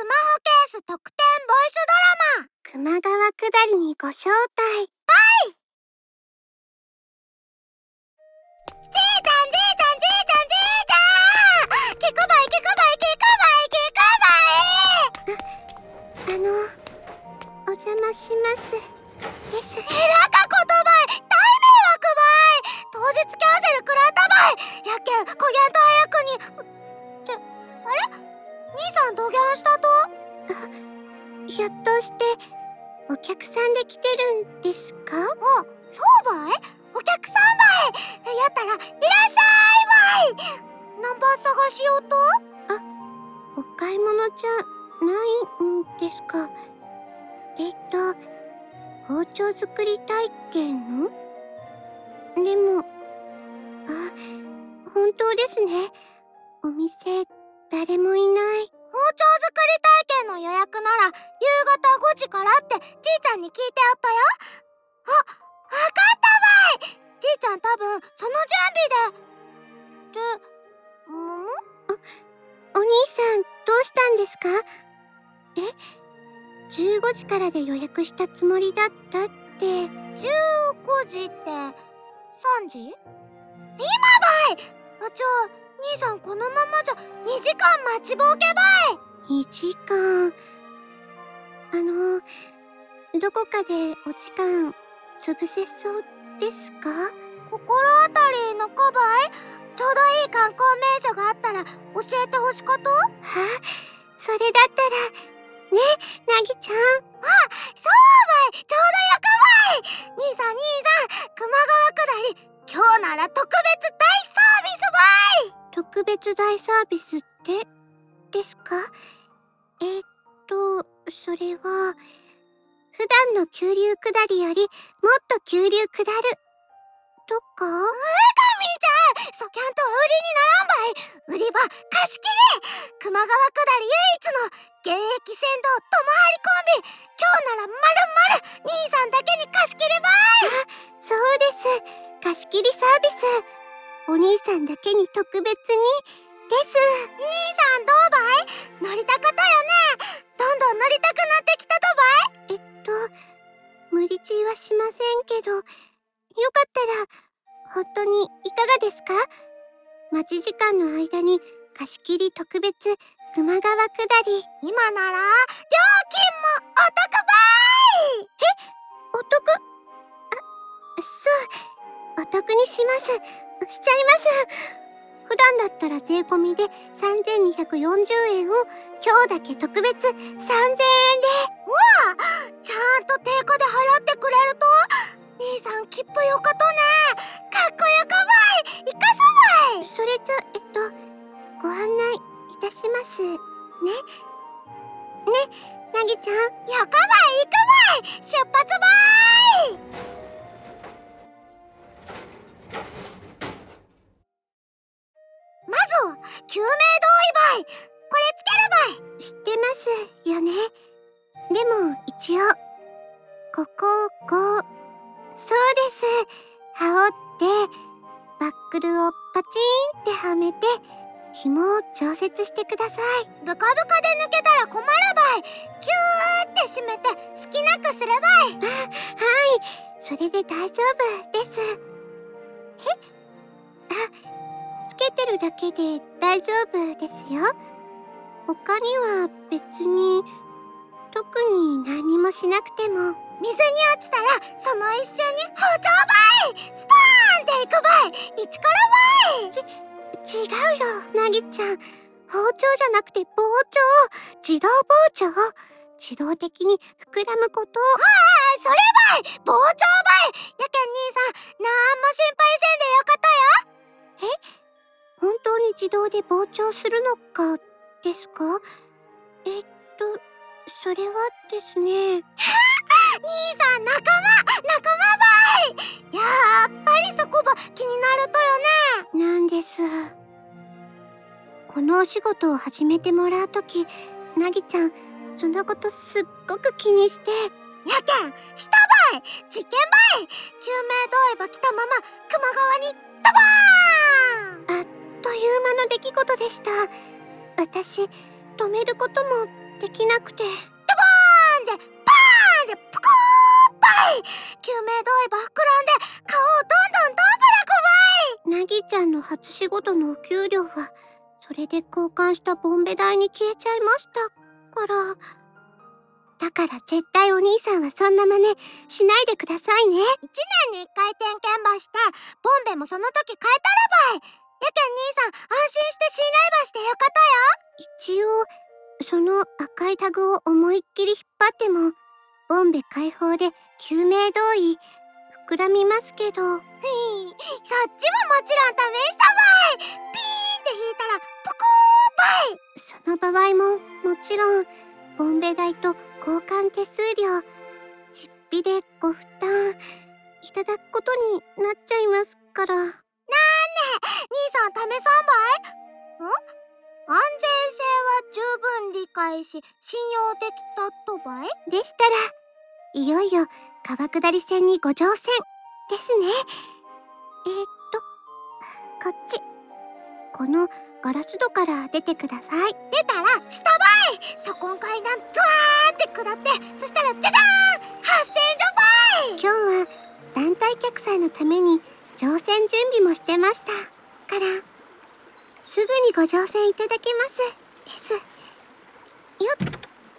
スマホケース特典ボイスドラマ、球川くだりにご招待。バイ。じいちゃんじいちゃんじいちゃんじいちゃん、聞くばい聞くばい聞くばい聞くばい。お邪魔しますです。えらかことばい、大迷惑ばい。当日キャンセル食らったばい。やけんこぎゃんと早くにって、あれ、兄さんどぎゃんしたと？ひょっとしてお客さんで来てるんですか？あ、そうばい。お客さんばい。やったらいらっしゃいばい。ナンバー探しようと？お買い物じゃないんですか？包丁作り体験の？でも、本当ですね。お店誰もいない。包丁作り体験の予約なら夕方5時からってじいちゃんに聞いてあったよ。わかったばい。じいちゃん多分その準備で。お兄さんどうしたんですか？15時からで予約したつもりだったって。15時って3時？今ばい。じゃあ兄さんこのままじゃ2時間待ちぼうけばい。2時間。どこかでお時間潰せそうですか？心当たりのかばい？ちょうどいい観光名所があったら教えてほしかと？それだったらね、なぎちゃん。そうばい、ちょうどよかばい。兄さん球川くだり今日なら特別大サービスばい。特別大サービスってですか？それは普段の急流下りよりもっと急流下るとか？みーちゃん、そきゃんとは売りにならんばい。売り場貸し切り。球川くだり唯一の現役船頭友張コンビ。今日ならまるまる兄さんだけに貸し切りばい。そうです。貸し切りサービス。お兄さんだけに特別にです。兄さんどうばい？乗りたかったよね。どんどん乗りたくなってきたとばい。無理強いはしませんけど、よかったら本当にいかがですか？待ち時間の間に貸し切り特別球川くだり。今なら料金もお得ばい。お得？そう、お得にします。しちゃいます。普段だったら税込みで3240円を今日だけ特別3000円で。わあ、ちゃんと定価で払ってくれると？兄さん切符よかとね。かっこよかばい。いかさばい。それじゃご案内いたしますね。なぎちゃん。よかばい、行くばい。出発ばい。まずは救命胴衣ばい。これつけるばい。知ってますよね。でも一応こうそうです。羽織ってバックルをパチンってはめて紐を調節してください。ブカブカで抜けたら困るばい。キューって締めて好きなくすればい。はい、それで大丈夫です。つけてるだけで大丈夫ですよ。他には別に特に何もしなくても。水に落ちたらその一瞬に包丁ばい。スパーンっていくばい。一からばい。違うよ、なぎちゃん。包丁じゃなくて膨張。自動膨張。自動的に膨らむこと。そればい。膨張ばい。やけん兄さんなんも心配せんでよかったよ。本当に自動で膨張するのかですか？それはですね。兄さん仲間ばい。やっぱりそこば気になるとよね。なんです。このお仕事を始めてもらうとき、なぎちゃんそんなことすっごく気にして。やけんしたばい。実験ばい。救命胴衣ば着たまま球川にドバーン。あっという間の出来事でした。私止めることもできなくて。ドボーンでバーンでプクーバイ、救命胴衣ば膨らんで顔をどんどんどんぶらこばい。なぎちゃんの初仕事のお給料はそれで交換したボンベ代に消えちゃいましたから。だから絶対お兄さんはそんな真似しないでくださいね。1年に1回点検ばして、ボンベもその時変えたらばい。やけん兄さん安心して信頼ばしてよかとよ。一応その赤いタグを思いっきり引っ張ってもボンベ開放で救命胴衣膨らみますけど。そっちももちろん試したばい。ピーンって引いたらプクーばい。その場合ももちろんボンベ代と交換手数料実費でご負担いただくことになっちゃいますから。なんで兄さん試さんばい。安全性は十分理解し信用できたとばい。でしたらいよいよ川下り船にご乗船ですね。こっち、このガラス戸から出てください。出たら下ばい。そこん階段ドワーって下って、そしたらじゃじゃーん、発船所ばい。今日は団体客さんのために乗船準備もしてましたからすぐにご乗船いただけますです。よっと。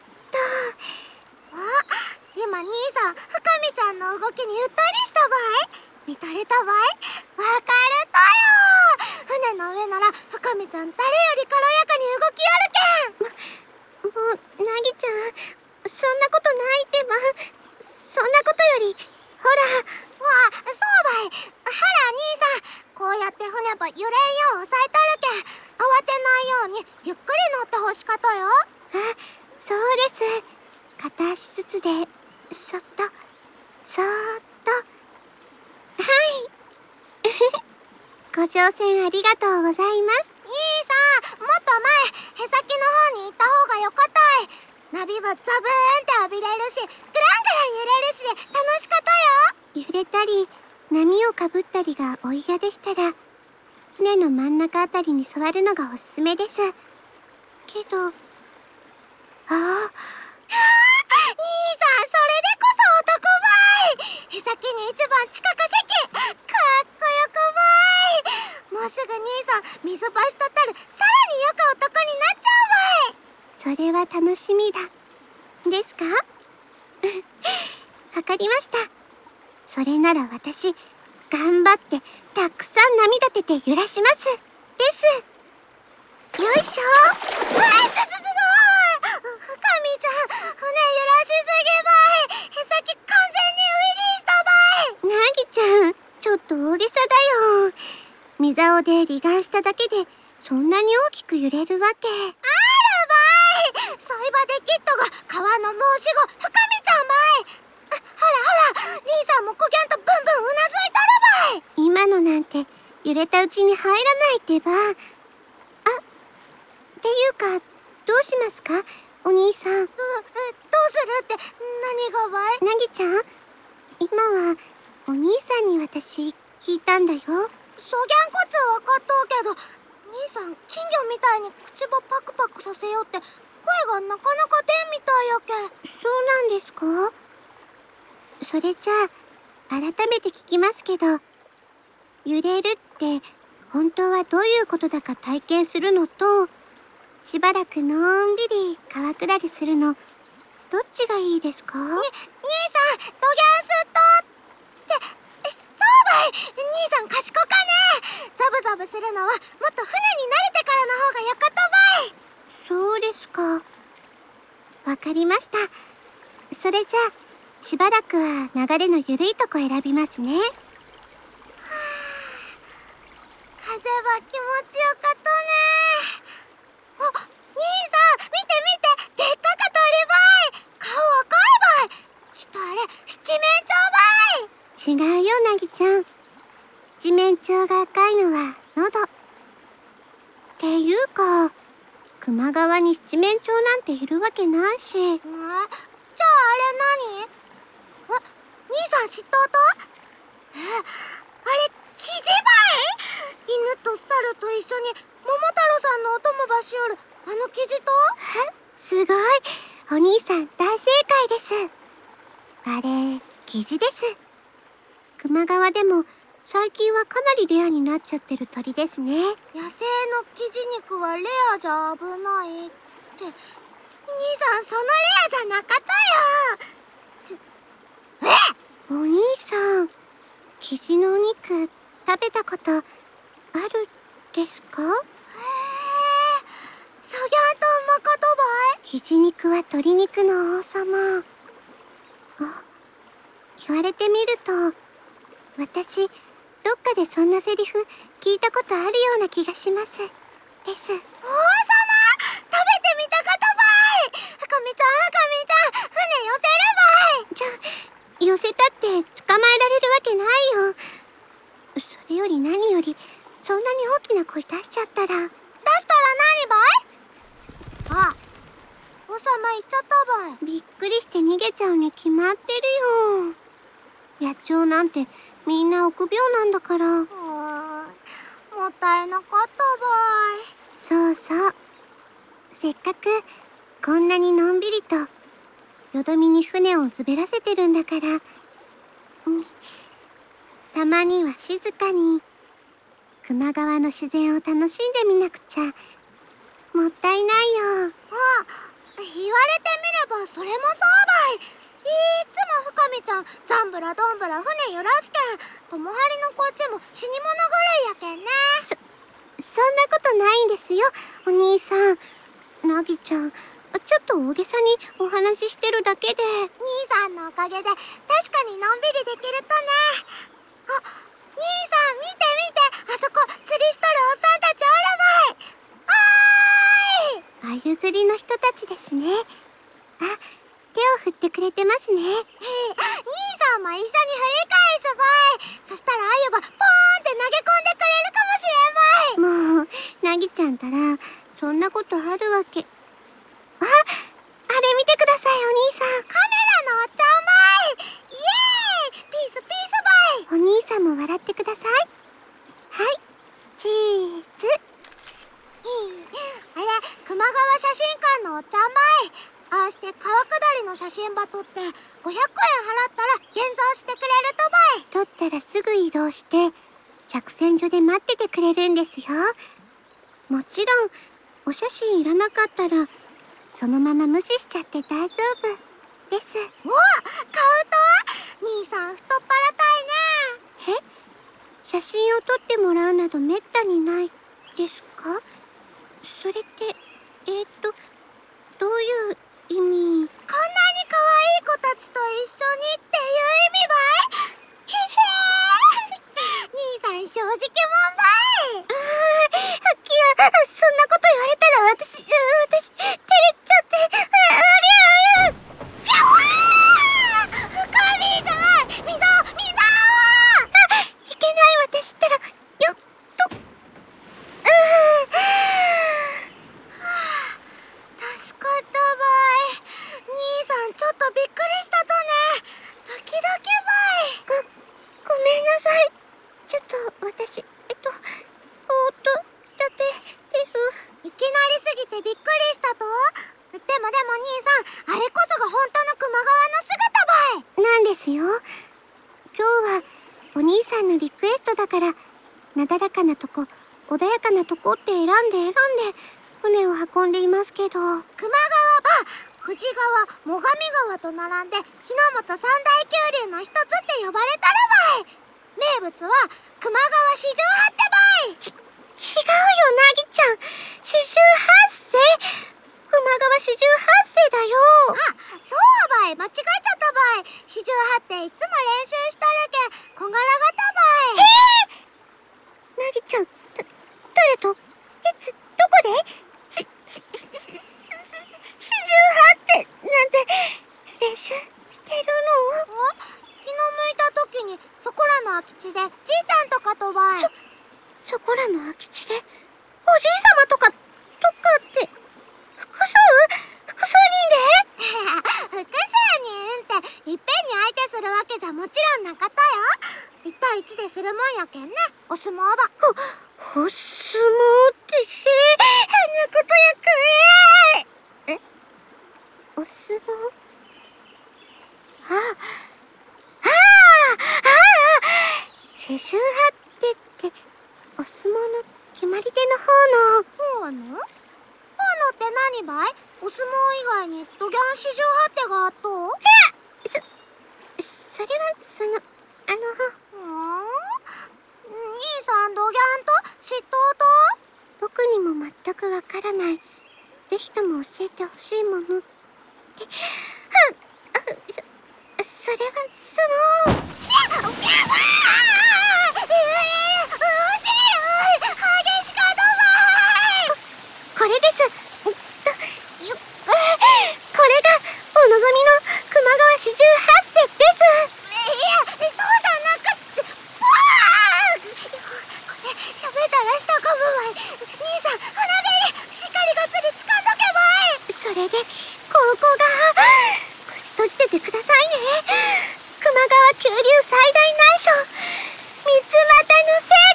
今兄さん深見ちゃんの動きにうっとりしたばい。見とれたばい。わかるとよ。船の上なら深見ちゃん誰より軽やかに動きあるけん。もうなぎちゃんそんなことないってば。そんなことよりほら。わあ、そうばい。ほら兄さん、こうやって船ば揺れんよう押さえとるけん慌てないようにゆっくり乗ってほしかとよ。あ、そうです。片足ずつでそっとそーっと。はい。ご乗船ありがとうございます。兄さん、もっと前、へさきの方に行った方がよかったい。ナビはザブーンって浴びれるし、グラングラン揺れるしで楽しかったよ。揺れたり、波をかぶったりがお嫌でしたら、船の真ん中あたりに座るのがおすすめです。けど、兄さん、それでこそ男ばい。へさきに一番近か席、かっこよくばい。もうすぐ兄さん水橋とたるさらによく男になっちゃうばい。それは楽しみだですか。わかりました。それなら私頑張ってたくさん波立てて揺らしますです。よいしょ。深見ちゃん、船揺らしすぎばい。へさき完全にウィリーしたばい。なぎちゃん、ちょっと大げさだよ。水竿で離岸しただけでそんなに大きく揺れるわけあるばい。そういばでキッドが川の申し子深見ちゃんばい。ほら兄さんもこぎゃんとブンブンうなずいたるばい。今のなんて揺れたうちに入らないってば。っていうかどうしますかお兄さん。どうするって何がばい。なぎちゃん、今はお兄さんに私聞いたんだよ。そぎゃんこつわかっとうけど、兄さん金魚みたいに口ばパクパクさせようって声がなかなか出んみたいやけん。そうなんですか。それじゃあ改めて聞きますけど、揺れるって本当はどういうことだか体験するのと、しばらくのんびり川下りするの、どっちがいいですか。兄さん、ドギャンスとってそうばい。兄さん賢かね。ザブザブするのはもっと船に慣れてからの方がよかったばい。そうですか。わかりました。それじゃあしばらくは流れのゆるいとこ選びますね。風は気持ちよかったね。兄さん見て見て、でっかか鳥ばい。顔赤いばい。きっとあれ七面鳥ばい。違うよなぎちゃん。七面鳥が赤いのは喉っていうか、球磨川に七面鳥なんているわけないし。じゃああれ何。兄さん知っとうと。あれキジばい。犬と猿と一緒に桃太郎さんのお供ばしよる生地と？すごい。お兄さん大正解です。あれ、生地です。球磨川でも最近はかなりレアになっちゃってる鳥ですね。野生の生地肉はレアじゃ危ないって。兄さん、そのレアじゃなかったよ。お兄さん、生地のお肉食べたことあるですか？そぎゃんとうまかとばい。生地肉は鶏肉の王様。言われてみると、私、どっかでそんなセリフ聞いたことあるような気がします。です。王様、食べてみたかとばい。ふかみちゃん、船寄せるばい。寄せたって捕まえられるわけないよ。それより何より、そんなに大きな声出しちゃったら。出したら何ばい？あ、王様行っちゃったばい。びっくりして逃げちゃうに決まってるよ。野鳥なんてみんな臆病なんだから。もったいなかったばい。そうそう。せっかくこんなにのんびりとよどみに船を滑らせてるんだから、たまには静かに球磨川の自然を楽しんでみなくちゃもったいないよ。言われてみればそれもそうばい。いっつも深見ちゃんザンブラドンブラ船揺らすけん、友張りのこっちも死に物狂いやけんね。そんなことないんですよ、お兄さん。なぎちゃん、ちょっと大げさにお話ししてるだけで。兄さんのおかげで確かにのんびりできるとね。兄さん見て見て、あそこ釣りしとるおっさんたちおるばい。おーい。あゆ釣りの人たちですね。手を振ってくれてますね。兄さんも一緒に振り返すばい。そしたらあゆばポーンって投げ込んでくれるかもしれんばい。もう、なぎちゃんたらそんなことあるわけ。あれ見てください、お兄さん。カメラのおっちゃんばい。イエーイ、ピースピースばい。お兄さんも笑ってください。はい、チーズ。あれ、球磨川写真館のおっちゃんばい。ああして川下りの写真ば撮って500円払ったら現像してくれるとばい。撮ったらすぐ移動して着船所で待っててくれるんですよ。もちろんお写真いらなかったらそのまま無視しちゃって大丈夫です。お、買うと？兄さん太っ腹たいね。写真を撮ってもらうなどめったにないですか？それってどういう意味？こんなに可愛い子たちと一緒にっていう意味ばい？へへー。兄さん正直もんばい。そんなこと言われたら私照れちゃって。ぴゃわー。深みじゃい。みさいけない私ったらよっと。助かったばい。兄さんちょっとびっくりしたとね。ドキドキばい。ごめんなさい。ちょっと私ぼーっとしちゃってです。いきなりすぎてびっくりしたと？でも兄さん、あれこそが本当の球磨川の姿ばい。なんですよ。今日はお兄さんのリクエストだから、なだらかなとこ穏やかなとこって選んで船を運んでいますけど、球磨川ば富士川、最上川と並んで日の本三大急流の一つって呼ばれたるばい。名物は球磨川四十八手ばい。違うよ、なぎちゃん。四十八世？球磨川四十八世だよ。そうばい、間違えちゃったばい。四十八手いつも練習しとるけん小柄がたばい。なぎちゃん、誰といつどこで四十八手なんて練習してるの？気の向いた時にそこらの空き地でじいちゃんとかとばい。そこらの空き地でおじいさまとかって複数人で？複数人っていっぺんに相手するわけじゃもちろんなかったよ。1対1でするもんやけんね、お相撲ば。お相撲って変なことやくお相撲。ああ刺繍貼ってって、お相撲の決まり手の方の。って何ばい？お相撲以外にドギャン四十八手があっと？それは兄さんドギャンと嫉妬と？僕にも全くわからない。ぜひとも教えてほしいものって。それはこれです。これがお望みの熊川四十八世です。いや、そうじゃなくって。これ喋ったらしたかもわい。兄さん、船べりしっかりがっつり掴んどけばい。それでここが口閉じててくださいね。熊川急流最大難所三つ股のせ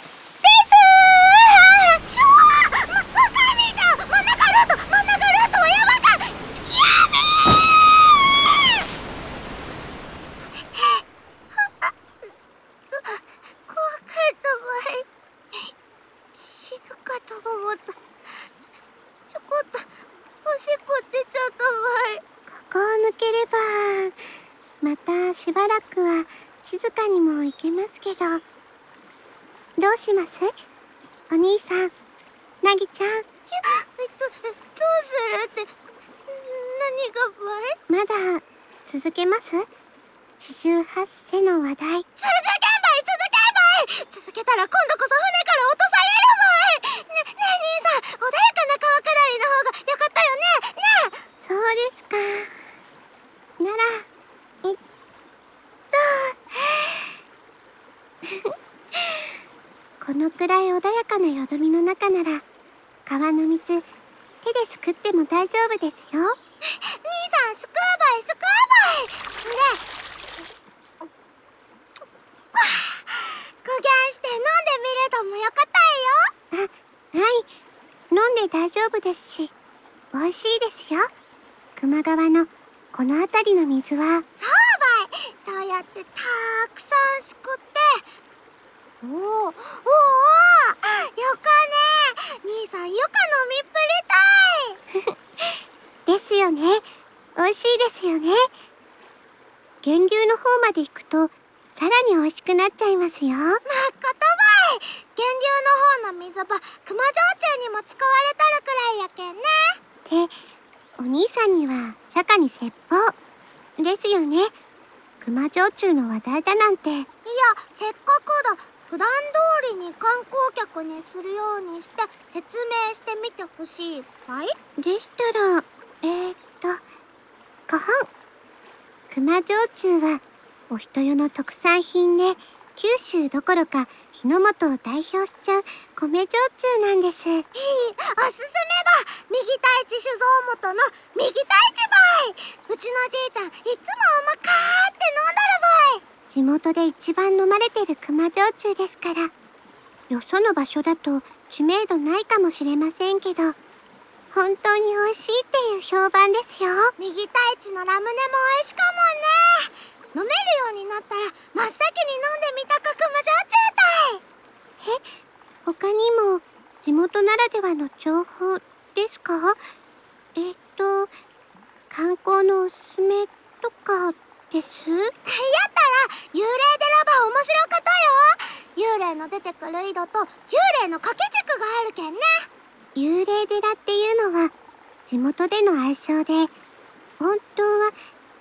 です。しょー、神ちゃん、真ん中ルートはやばか。やべえ。怖かったわい。死ぬかと思った。ちょこっとおしっこ出ちゃったわい。ここを抜ければまたしばらくは静かにも行けますけど、どうします？お兄さん、なぎちゃん。どうするって、何がばい？まだ続けます？四十八世の話題。続けんばい。続けたら今度こそ船から落とされるばい。ねえ兄さん、穏やかな川下りの方がよかったよね。ねえ。そうですか。ならこのくらい穏やかなよどみの中なら川の水手ですくっても大丈夫ですよ。兄さん、すくうばい。ねえ、苦言して飲んでみるともよかったよ。はい、飲んで大丈夫ですし美味しいですよ。球磨川のこの辺りの水は。そうばい。そうやってたくさんすくって。おおよかね。兄さん、よか飲みっぷりたい。ですよね。美味しいですよね。源流の方まで行くとさらに美味しくなっちゃいますよ。まっことばい。源流の方の水ば熊焼酎にも使われたるくらいやけんね。ってお兄さんには釈迦に説法ですよね。熊焼酎の話題だなんて。いや、せっかくだ。普段通りに観光客にするようにして説明してみてほしいわい。でしたらご本。熊焼酎はお人よの特産品で、九州どころか日の本を代表しちゃう米焼酎なんです。おすすめば右太一酒造元の右太一ばい。うちのじいちゃんいつもうまかーって飲んだるばい。地元で一番飲まれてる熊焼酎ですから。よその場所だと知名度ないかもしれませんけど、本当に美味しいっていう評判ですよ。右太一のラムネも美味しかもんね。飲めるようになったら真っ先に飲んでみたか熊焼酎たい。他にも地元ならではの情報ですか？観光のおすすめとかです？やったら幽霊寺ば面白かったよ。幽霊の出てくる井戸と幽霊の掛け軸があるけんね。幽霊寺っていうのは地元での愛称で、本当は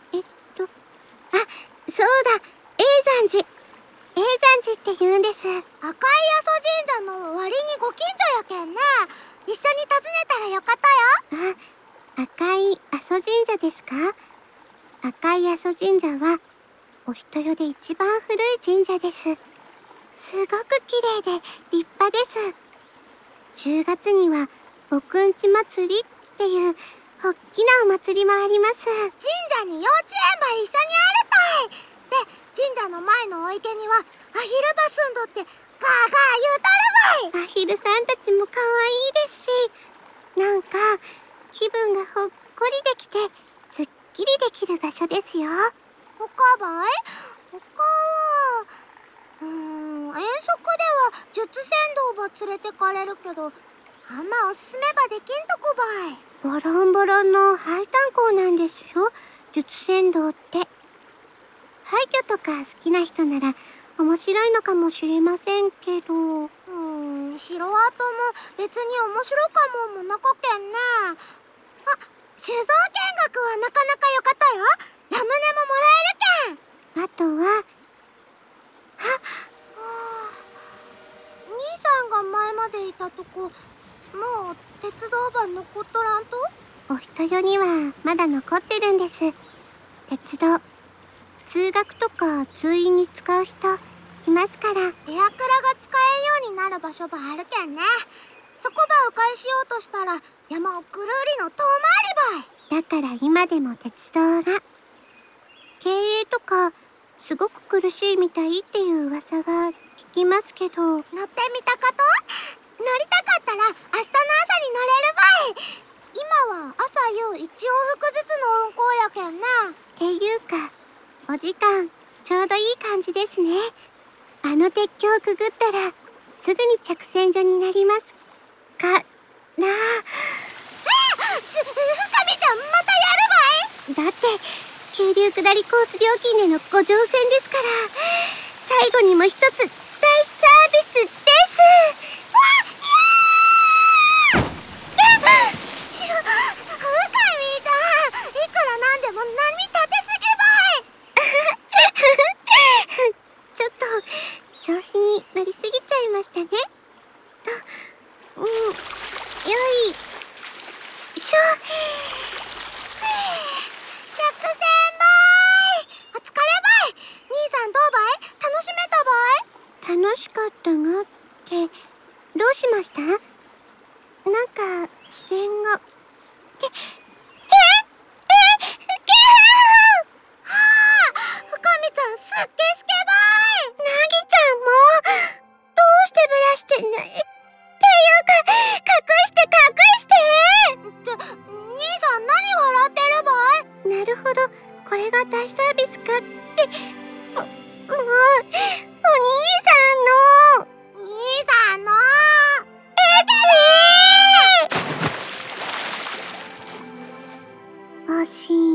そうだ、永山寺って言うんです。赤い阿蘇神社の割にご近所やけんね。一緒に訪ねたらよかったよ。赤い阿蘇神社ですか？赤い阿蘇神社はお人よで一番古い神社です。すごく綺麗で立派です。10月には牧んち祭りっていうおっきなお祭りもあります。神社に幼稚園ば一緒にあるたい。で、神社の前のお池にはアヒルばすんどってガーガー言うとるばい。アヒルさんたちも可愛いですし、なんか気分がほっこりできてすっきりできる場所ですよ。他ばい？他は遠足では術戦道ば連れてかれるけど、あんまおすすめばできんとこばい。ボロンボロンの廃炭鉱なんですよ、術戦道って。廃墟とか好きな人なら面白いのかもしれませんけど。城跡も別に面白かもなかけんね。あ、酒造見学はなかなか良かったよ。ラムネももらえるけん。あとは兄さんが前までいたとこ、もう鉄道ば残っとらんと？お人よにはまだ残ってるんです、鉄道。通学とか通院に使う人いますから。エアクラが使えんようになる場所ばあるけんね。そこば迂回しようとしたら山をぐるりの遠回りばい。だから今でも鉄道が。経営とかすごく苦しいみたいっていう噂は聞きますけど。乗ってみたこと？乗りたかったら明日の朝に乗れるばい。今は朝夕1往復ずつの運行やけんね。っていうかお時間ちょうどいい感じですね。あの鉄橋をくぐったらすぐに着線所になりますから。深見ちゃんまたやるばい。だって急流下りコース料金でのご乗船ですから。最後にも一つ大サービスです。深見ちゃん、いくらなんでも波立てすぎばい。ちょっと調子に乗りすぎちゃいましたね。よいしょ。着船ばーい。お疲ればい。兄さんどうばい？楽しめたばい？楽しかったがってどうしました？なんか視線がはあ、深見ちゃんすっげすけばい。なぎちゃんもどうしてブラしてんの？っていうか隠してって兄さん何笑ってるばい？なるほど、これが大サービスかって。もうお兄さんのおし